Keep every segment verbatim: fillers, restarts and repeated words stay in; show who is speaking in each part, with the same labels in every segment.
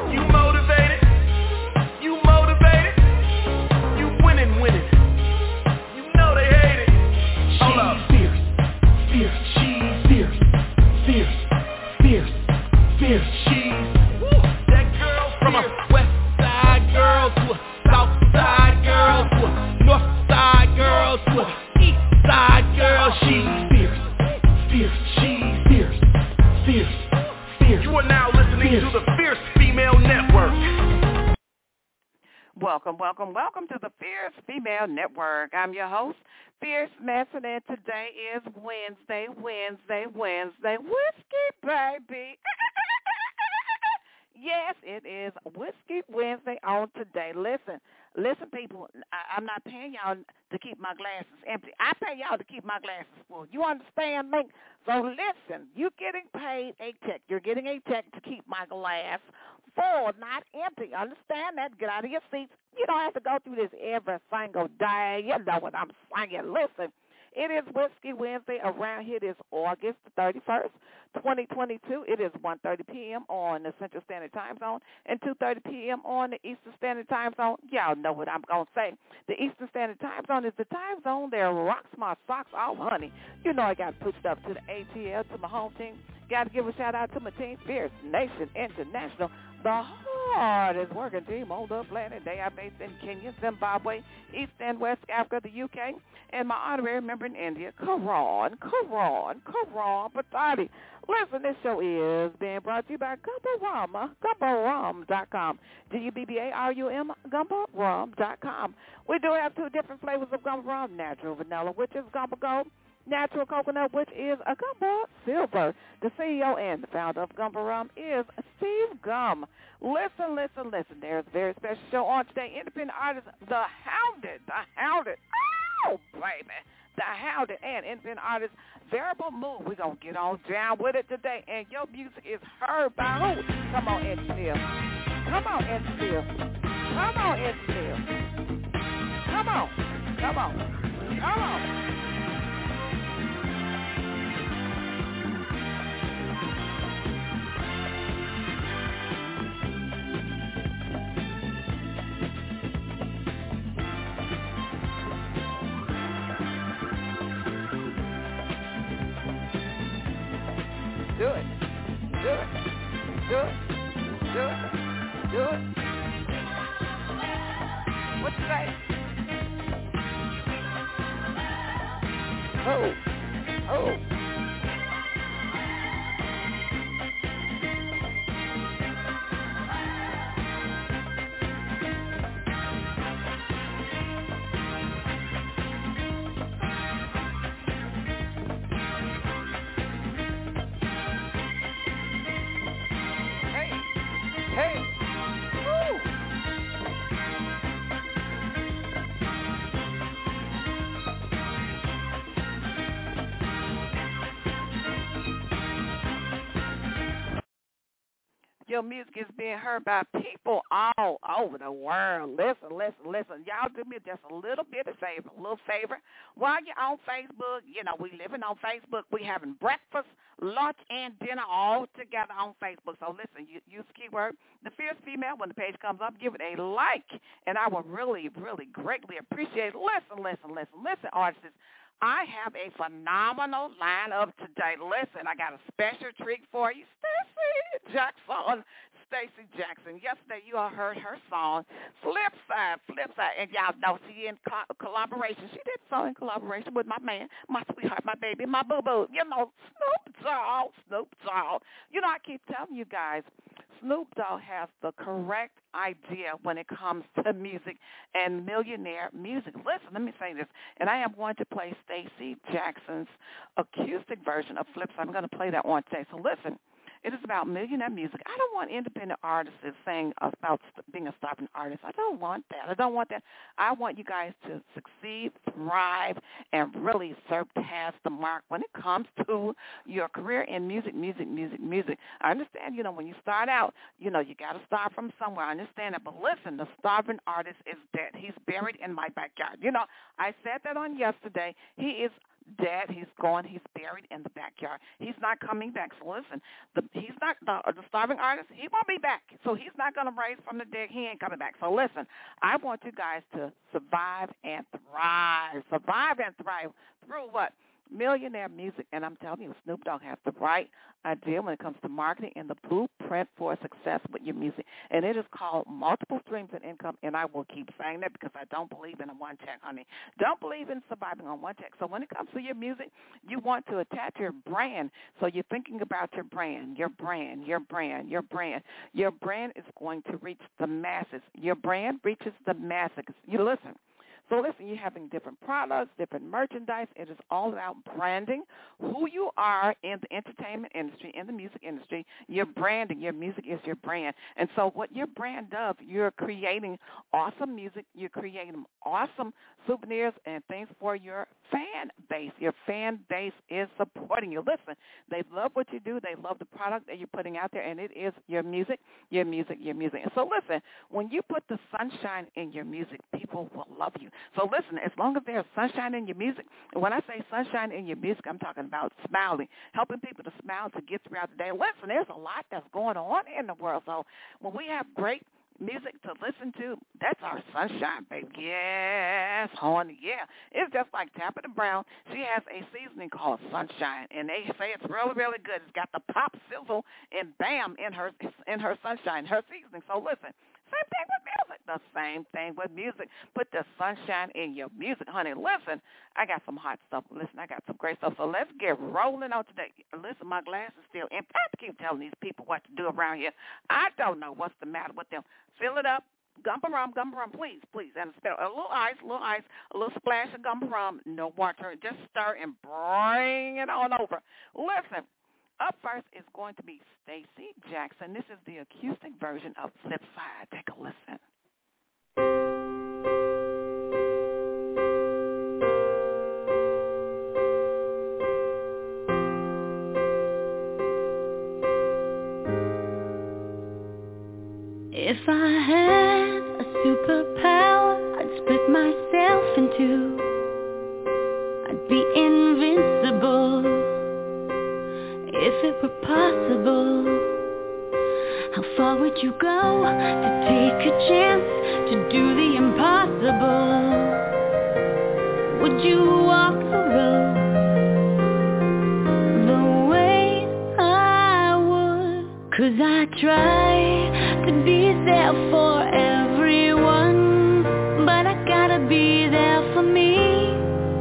Speaker 1: You motivated? You motivated? You winning, winning. You know they hate it. Hold up. Fierce, fierce, she's fierce, fierce, fierce, fierce, she's that girl from a west side girl to a south side girl to a north side girl to a east side girl. She's fierce, fierce, she's fierce, fierce, fierce. You are now listening fierce. To the Fierce Female Network.
Speaker 2: Welcome, welcome, welcome to the Fierce Female Network. I'm your host, Fierce Messon, and today is Wednesday, Wednesday, Wednesday, Whiskey, baby. Yes, it is Whiskey Wednesday on today. Listen, listen, people, I, I'm not paying y'all to keep my glasses empty. I pay y'all to keep my glasses full. You understand me? So listen, you're getting paid a check. You're getting a check to keep my glass full, not empty. Understand that? Get out of your seats. You don't have to go through this every single day. You know what I'm saying. Listen. It is Whiskey Wednesday. Around here it is August thirty-first, twenty twenty-two. It is one thirty p.m. on the Central Standard Time Zone and two thirty p.m. on the Eastern Standard Time Zone. Y'all know what I'm going to say. The Eastern Standard Time Zone is the time zone that rocks my socks off, honey. You know I got pushed up to the A T L, to my home team. Got to give a shout-out to my team, Fierce Nation International, the hardest working team on the planet. They are based in Kenya, Zimbabwe, East and West Africa, the U K, and my honorary member in India, Karan, Karan, Karan Patati. Listen, this show is being brought to you by Gumbarama, Gumbarum dot com, G U B B A R U M, Gumbarum dot com. We do have two different flavors of Gumba Rum, natural vanilla, which is Gumba Gold, natural coconut, which is a Gumba Silver. The C E O and the founder of Gumba Rum is Steve Gum. Listen, listen, listen. There's a very special show on today. Independent artist, The Hounded, The Hounded. Oh, baby. The Hounded and independent artist, Variable Mood. We're going to get on down with it today. And your music is heard by who? Come on, Ed Steele. Come on, Ed Steele. Come on, Ed Steele. Come on. Come on. Come on. Do it. Do it. Do it. Do it. Do it. What you say? Oh. Oh. Hey, woo. Your music is being heard by people all over the world. Listen, listen, listen. Y'all do me just a little bit of favor, a little favor. While you're on Facebook, you know, we living on Facebook. We having breakfast, lunch, and dinner all together on Facebook. So listen, you, use the keyword, The Fierce Female. When the page comes up, give it a like, and I will really, really greatly appreciate it. Listen, listen, listen, listen, artists. I have a phenomenal lineup today. Listen, I got a special treat for you. Stacey Jackson. Stacey Jackson. Yesterday you all heard her song, Flip Side, Flip Side. And y'all know she in co- collaboration. She did so in collaboration with my man, my sweetheart, my baby, my boo-boo. You know, Snoop Dogg, Snoop Dogg. You know, I keep telling you guys, Snoop Dogg has the correct idea when it comes to music and millionaire music. Listen, let me say this, and I am going to play Stacey Jackson's acoustic version of Flip Side. I'm going to play that one today. So listen. It is about millionaire music. I don't want independent artists saying about being a starving artist. I don't want that. I don't want that. I want you guys to succeed, thrive, and really surpass the mark when it comes to your career in music, music, music, music. I understand, you know, when you start out, you know, you got to start from somewhere. I understand that. But listen, the starving artist is dead. He's buried in my backyard. You know, I said that on yesterday. He is dead. He's gone. He's buried in the backyard. He's not coming back. So listen, the, he's not the, the starving artist. He won't be back. So he's not going to raise from the dead. He ain't coming back. So listen, I want you guys to survive and thrive. Survive and thrive through what? Millionaire music. And I'm telling you, Snoop Dogg has the right idea when it comes to marketing and the blueprint for success with your music. And it is called multiple streams of income, and I will keep saying that because I don't believe in a one check, honey. Don't believe in surviving on one check. So when it comes to your music, you want to attach your brand. So you're thinking about your brand, your brand, your brand, your brand. Your brand is going to reach the masses. Your brand reaches the masses. You listen. So listen, you're having different products, different merchandise. It is all about branding who you are in the entertainment industry, in the music industry. Your branding, your music is your brand. And so what your brand does, you're creating awesome music. You're creating awesome souvenirs and things for your fan base. Your fan base is supporting you. Listen, they love what you do. They love the product that you're putting out there, and it is your music, your music, your music. And so listen, when you put the sunshine in your music, people will love you. So listen, as long as there's sunshine in your music, and when I say sunshine in your music, I'm talking about smiling, helping people to smile to get throughout the day. Listen, there's a lot that's going on in the world. So when we have great music to listen to, that's our sunshine, baby. Yes, honey, yeah. It's just like Tabitha Brown. She has a seasoning called Sunshine, and they say it's really, really good. It's got the pop, sizzle, and bam in her in her sunshine, her seasoning. So listen, same thing with music. The same thing with music. Put the sunshine in your music, honey. Listen, I got some hot stuff. Listen, I got some great stuff. So let's get rolling on today. Listen, my glass is still empty. I have to keep telling these people what to do around here. I don't know what's the matter with them. Fill it up. Gumbo rum, gumbo rum, please, please. And a little ice, a little ice, a little splash of gumbo rum, no water. Just stir and bring it on over. Listen. Up first is going to be Stacey Jackson. This is the acoustic version of Flipside. Take a listen.
Speaker 3: If I had a superpower, I'd split myself in two. I'd be invincible. If it were possible, how far would you go to take a chance to do the impossible? Would you walk the road the way I would? 'Cause I try to be there for everyone, but I gotta be there for me.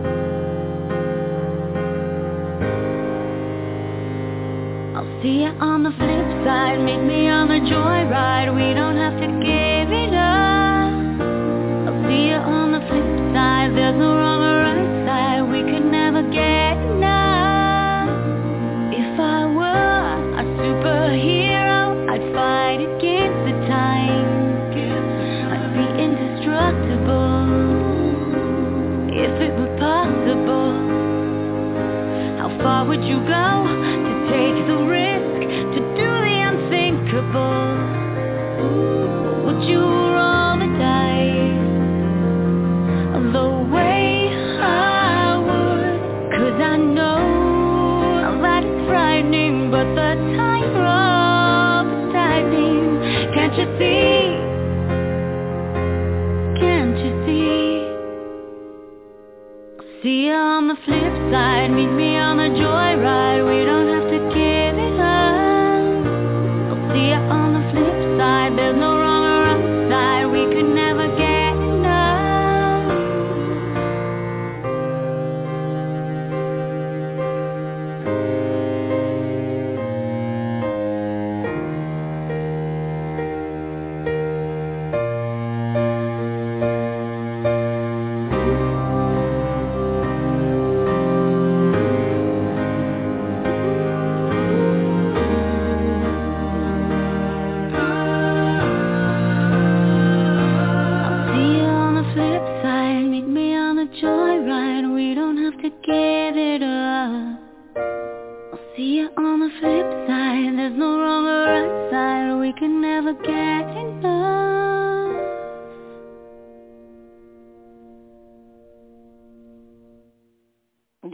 Speaker 3: See you on the flip side, meet me on the joyride. We don't have to give it up. I'll see you on the flip side. There's no wrong or right side. We could never get enough. If I were a superhero, I'd fight against the time. I'd be indestructible. If it were possible, how far would you go to take the risk? Would you roll the dice the way I would? 'Cause I know that it's frightening, but the tightrope is tightening. Can't you see? Can't you see? See you on the flip side, meet me on the joyride. We don't have to give it up. See you on the flip side. There's no wrong or right side. We could never get enough.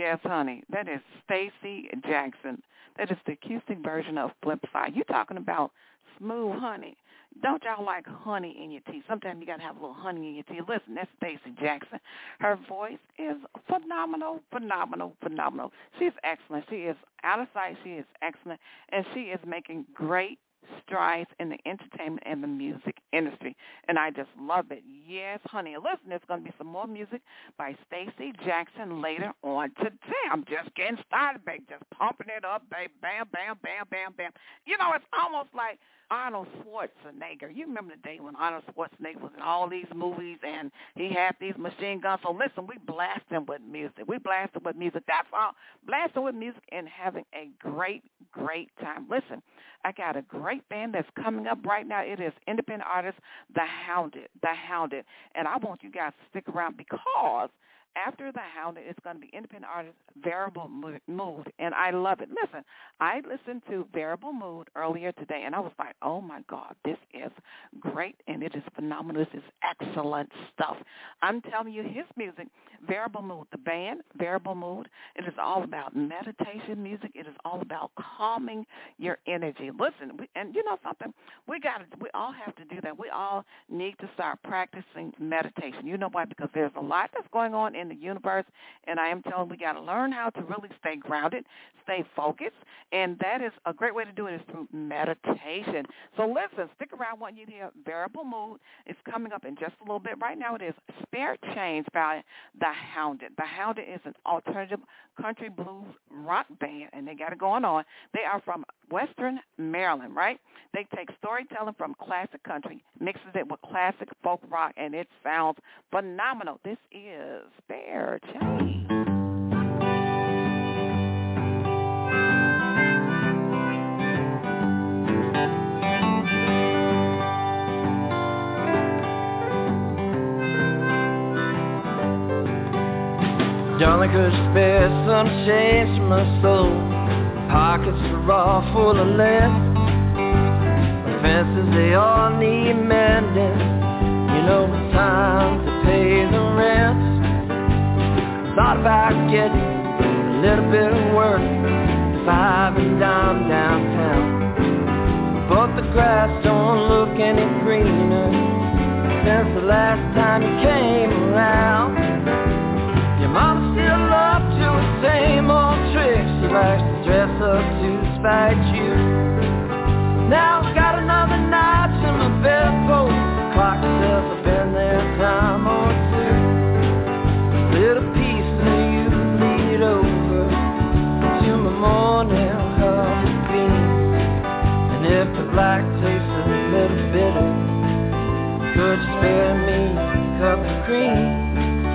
Speaker 2: Yes, honey. That is Stacey Jackson. That is the acoustic version of Flipside. You're talking about smooth honey. Don't y'all like honey in your tea? Sometimes you got to have a little honey in your tea. Listen, that's Stacey Jackson. Her voice is phenomenal, phenomenal, phenomenal. She's excellent. She is out of sight. She is excellent. And she is making great strides in the entertainment and the music industry, and I just love it. Yes, honey. Listen, there's going to be some more music by Stacey Jackson later on today. I'm just getting started, baby, just pumping it up, baby. Bam, bam, bam, bam, bam. You know, it's almost like Arnold Schwarzenegger. You remember the day when Arnold Schwarzenegger was in all these movies and he had these machine guns. So listen, we blast him with music. We blast him with music. That's all. Blast him with music and having a great, great time. Listen, I got a great band that's coming up right now. It is independent artist, The Hounded, The Hounded. And I want you guys to stick around because after The Hounded, it's going to be independent artist Variable Mood, and I love it. Listen, I listened to Variable Mood earlier today, and I was like, oh, my God, this is great, and it is phenomenal. This is excellent stuff. I'm telling you, his music, Variable Mood, the band, Variable Mood, it is all about meditation music. It is all about calming your energy. Listen, we, and you know something? We got to, we all have to do that. We all need to start practicing meditation. You know why? Because there's a lot that's going on in the universe, and I am telling you, we got to learn how to really stay grounded, stay focused, and that is a great way to do it is through meditation. So listen, stick around when you hear Variable Mood. It's coming up in just a little bit. Right now it is Spare Change by The Hounded. The Hounded is an alternative country blues rock band, and they got it going on. They are from Western Maryland, right? They take storytelling from classic country, mixes it with classic folk rock, and it sounds phenomenal. This is Spare Change.
Speaker 4: Darling, could you spare some change from my soul? My pockets are all full of lead. My fences, they all need mending. You know it's time to pay the rent. Thought about getting a little bit of work, five and dime downtown. But the grass don't look any greener since the last time you came around. Your mom still up to the same old tricks. She likes to dress up to spite you. Now I've got another notch in my bedpost. The clock says I've been there a time or two. A little piece of you bleed over to my morning cup of beans. And if the black tastes a little bitter, could you spare me a cup of cream?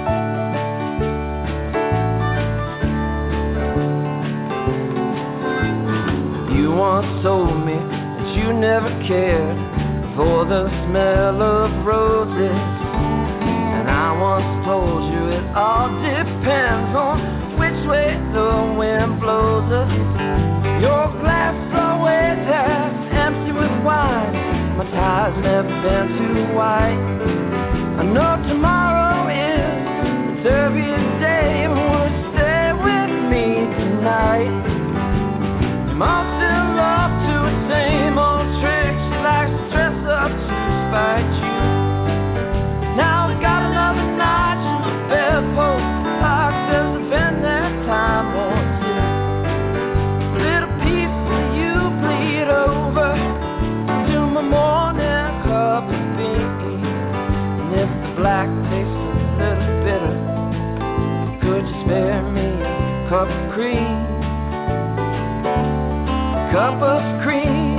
Speaker 4: You once told me that you never cared for the smell of roses, and I once told you it all depends on which way the wind blows us. Your glass is always half empty with wine. My tie's never been too white. I know tomorrow is the dirtiest day, but would you stay with me tonight? Mom still up to the same old tricks. She likes to dress up to spite you. Now I got another notch in the bedpost. The clock says I've been there time or two. A little piece of you bleed over to my morning cup of beans. And if the black tastes a little bitter, could you spare me a cup of cream? Cup of cream.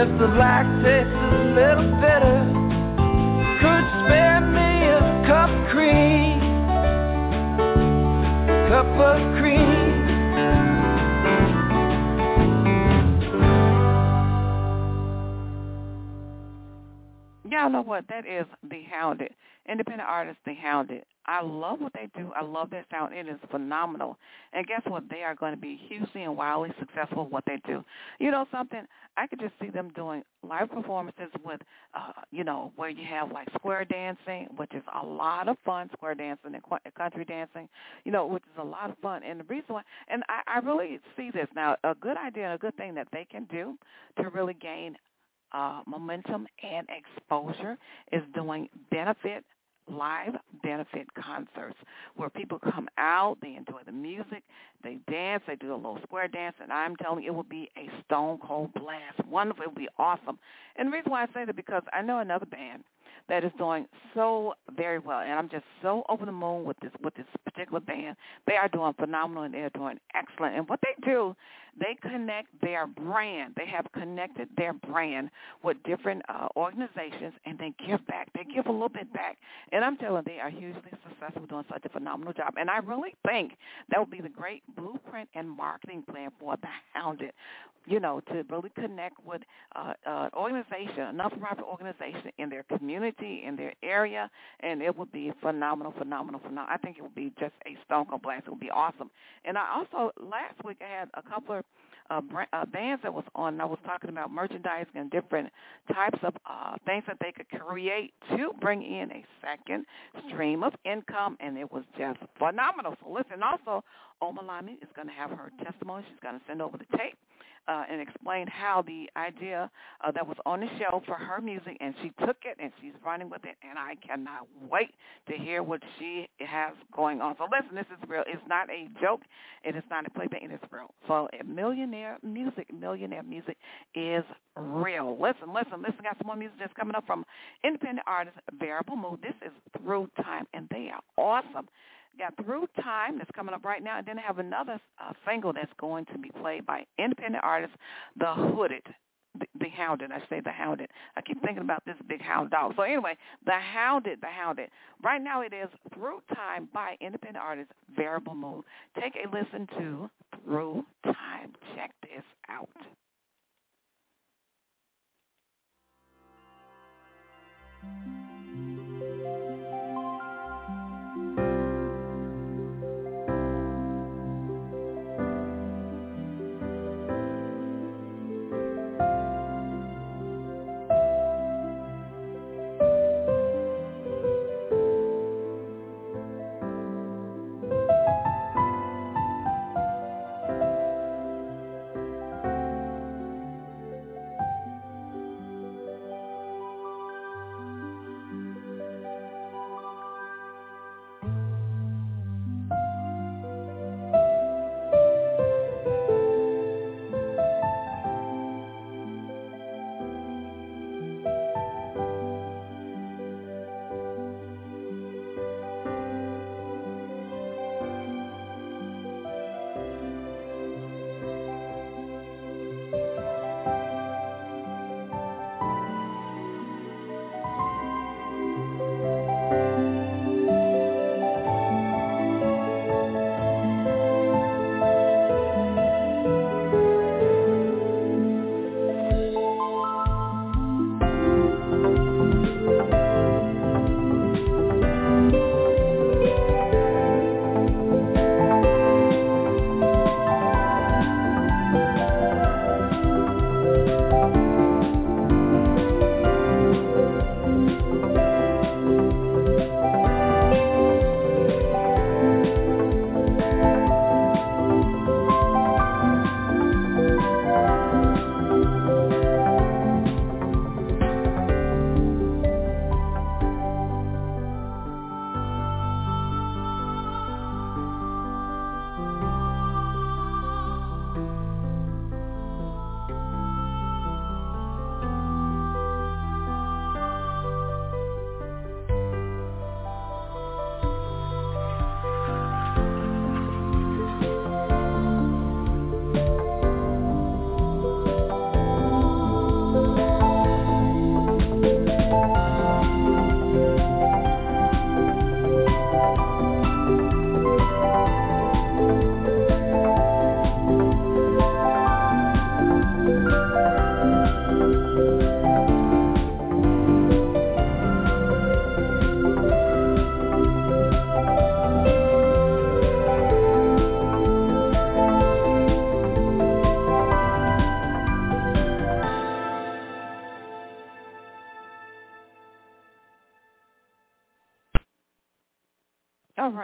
Speaker 4: guess the black taste is a little bitter. Could you spare me a cup of cream? Cup of cream.
Speaker 2: Y'all know what? That is The Hounded. Independent artist, The Hounded. I love what they do. I love their sound. It is phenomenal. And guess what? They are going to be hugely and wildly successful at what they do. You know something? I could just see them doing live performances with, uh, you know, where you have like square dancing, which is a lot of fun, square dancing and qu- country dancing, you know, which is a lot of fun. And the reason why, and I, I really see this now, a good idea and a good thing that they can do to really gain uh, momentum and exposure is doing benefit live benefit concerts where people come out, they enjoy the music, they dance, they do a little square dance, and I'm telling you, it will be a stone cold blast. Wonderful. It will be awesome. And the reason why I say that, because I know another band that is doing so very well, and I'm just so over the moon with this with this particular band. They are doing phenomenal, and they're doing excellent. And what they do, they connect their brand. They have connected their brand with different uh, organizations, and they give back. They give a little bit back. And I'm telling you, they are hugely successful, doing such a phenomenal job. And I really think that would be the great blueprint and marketing plan for the Hounded, you know, to really connect with uh, uh, organization, a non-profit organization in their community, in their area, and it would be phenomenal, phenomenal, phenomenal. I think it would be just a stone cold blast. It would be awesome. And I also, last week, I had a couple of uh, brand, uh, bands that was on, and I was talking about merchandising and different types of uh, things that they could create to bring in a second stream of income, and it was just phenomenal. So listen, also, Omalami is going to have her testimony. She's going to send over the tape uh, and explain how the idea uh, that was on the show for her music, and she took it and she's running with it, and I cannot wait to hear what she has going on. So listen, this is real. It's not a joke. It is not a playback. It is real. So millionaire music, millionaire music is real. Listen, listen, listen. Got some more music that's coming up from independent artist Variable Mood. This is Through Time, and they are awesome. Got Through Time that's coming up right now, and then I have another uh, single that's going to be played by independent artist The Hooded, the, the Hounded. I say The Hounded. I keep thinking about this big hound dog. So anyway, The Hounded, The Hounded. Right now it is Through Time by independent artist Variable Mood. Take a listen to Through Time. Check this out.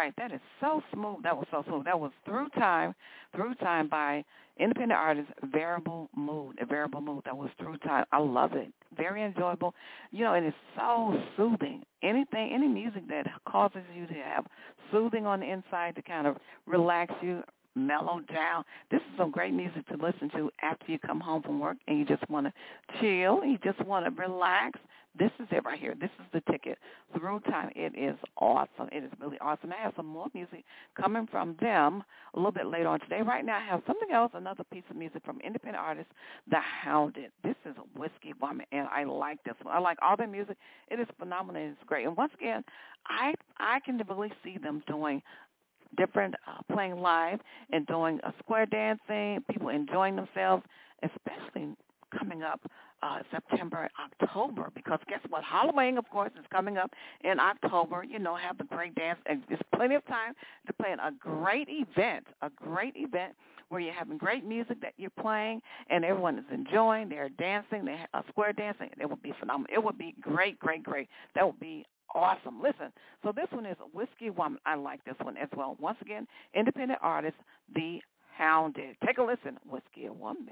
Speaker 2: right. That is so smooth. That was so smooth. That was Through Time, Through Time by independent artist Variable Mood. A Variable Mood. That was Through Time. I love it. Very enjoyable. You know, and it's so soothing. Anything, any music that causes you to have soothing on the inside to kind of relax you, mellow down. This is some great music to listen to after you come home from work and you just want to chill. You just want to relax. This is it right here. This is the ticket. Through Time. It is awesome. It is really awesome. I have some more music coming from them a little bit later on today. Right now I have something else, another piece of music from independent artist The Hounded. This is Whiskey Woman, and I like this one. I like all their music. It is phenomenal. It's great. And once again, I I can really see them doing different, uh, playing live and doing a square dancing, people enjoying themselves, especially coming up uh, September, October, because guess what? Halloween, of course, is coming up in October. You know, have the break dance, and there's plenty of time to plan a great event, a great event where you're having great music that you're playing, and everyone is enjoying. They're dancing. They have uh, square dancing. It would be phenomenal. It would be great, great, great. That would be awesome. Listen, so this one is Whiskey Woman. I like this one as well. Once again, independent artist, The Hounded. Take a listen. Whiskey Woman.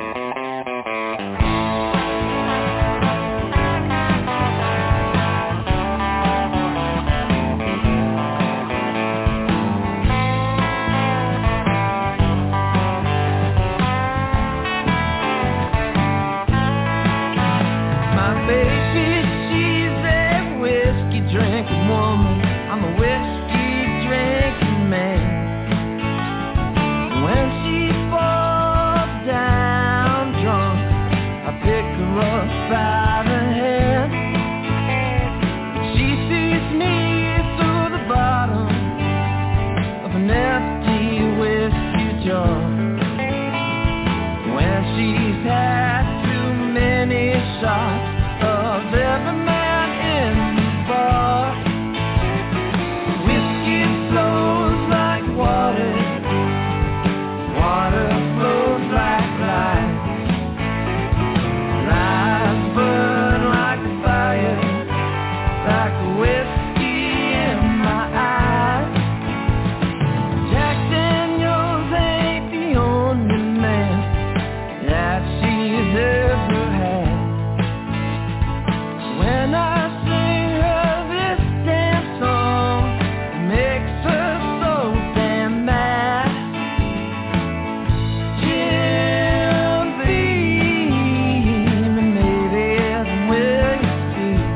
Speaker 4: My baby, she's a whiskey drinking woman. I'm a whiskey drinking man. When she falls down drunk, I pick her up by the hand. She sees me through the bottom of an empty whiskey jar. When she's had too many shots of every man in the bar, whiskey flows like water. Water flows like light. Lies burn like a fire, like a whiskey in my eyes. Jack Daniels ain't the only man that she's ever had. When I sing her this damn song, it makes her so damn mad. Jim Beam, and maybe the way you speak,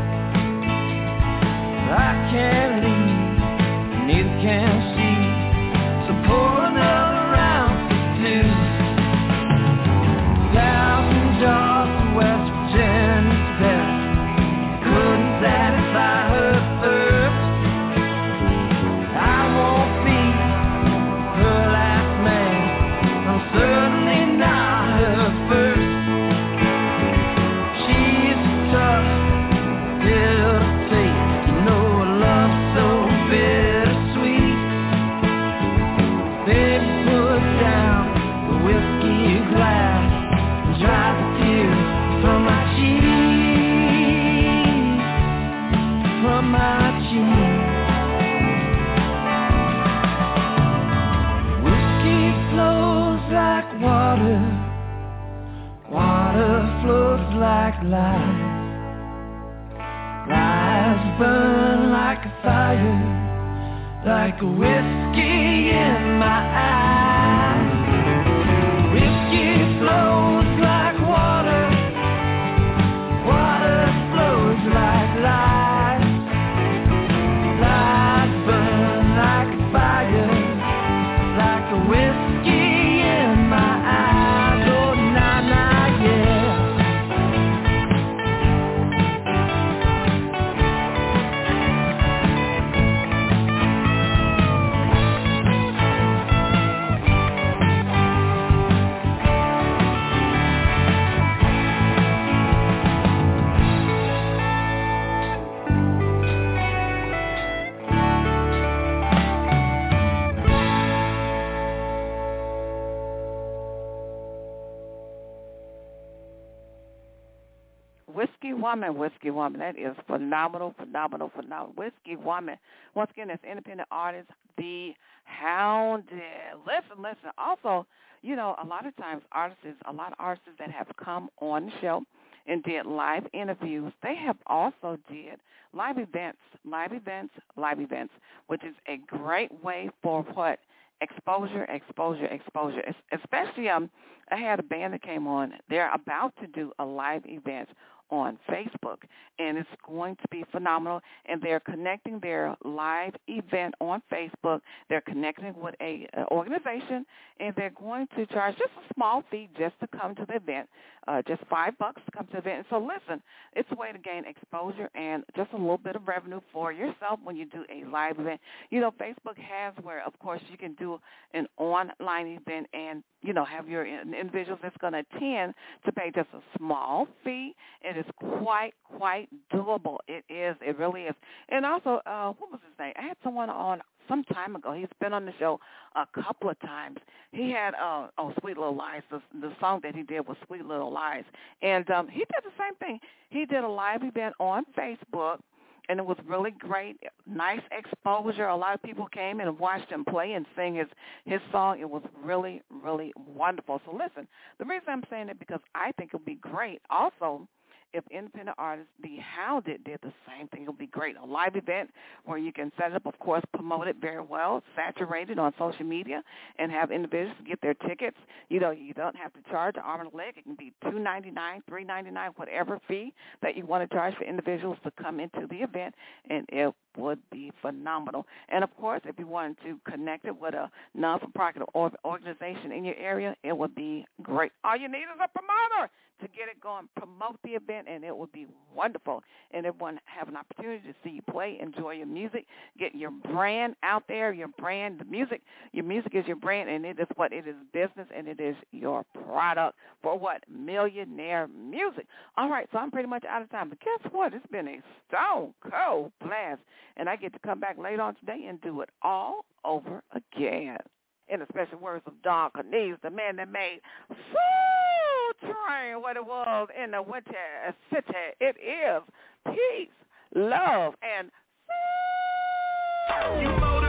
Speaker 4: I can't leave, neither can she. So pour another round for two. Thousand jars of West Virginia best couldn't satisfy her thirst. I won't be her last man. I'm certainly not her first. She's a tough pill to take. You know a love so bittersweet. Baby, put down the whiskey glass and dry the tears from my cheeks, from my cheeks. Whiskey flows like water. Water flows like light. Lies burn like a fire, like a whiskey in my eyes. Whiskey flows like water. Water flows like light. Lies burn like a fire, like a whiskey in my eyes. Oh, na na, yeah.
Speaker 2: Whiskey Woman, Whiskey Woman. That is phenomenal, phenomenal, phenomenal. Whiskey Woman. Once again, that's independent artist, The Hounded. Listen, listen. Also, you know, a lot of times artists, a lot of artists that have come on the show and did live interviews, they have also did live events, live events, live events, which is a great way for what? Exposure, exposure, exposure. Especially, um, I had a band that came on. They're about to do a live event on Facebook, and it's going to be phenomenal. And they're connecting their live event on Facebook. They're connecting with a uh, organization, and they're going to charge just a small fee just to come to the event, uh, just five bucks to come to the event. And so listen, it's a way to gain exposure and just a little bit of revenue for yourself when you do a live event. You know, Facebook has where, of course, you can do an online event and, you know, have your individuals that's going to attend to pay just a small fee. It is quite, quite doable. It is. It really is. And also, uh, what was his name? I had someone on some time ago. He's been on the show a couple of times. He had, uh, oh, Sweet Little Lies. The, the song that he did was Sweet Little Lies. And um, he did the same thing. He did a live event on Facebook, and it was really great, nice exposure. A lot of people came and watched him play and sing his, his song. It was really, really wonderful. So listen, the reason I'm saying it because I think it would be great also if independent artists, The Hounded, did the same thing. It would be great. A live event where you can set it up, of course, promote it very well, saturate it on social media, and have individuals get their tickets. You know, you don't have to charge an arm and a leg. It can be two ninety-nine, three ninety-nine, whatever fee that you want to charge for individuals to come into the event, and it would be phenomenal. And, of course, if you wanted to connect it with a non-for-profit organization in your area, it would be great. All you need is a promoter to get it going. Promote the event, and it would be wonderful. And everyone have an opportunity to see you play, enjoy your music, get your brand out there, your brand, the music. Your music is your brand, and it is what it is business, and it is your product for what? Millionaire music. All right, so I'm pretty much out of time. But guess what? It's been a stone cold blast, and I get to come back later on today and do it all over again. In the special words of Don Cornelius, the man that made Soul Train what it was in the winter city. It is peace, love, and soul.
Speaker 1: You motivate.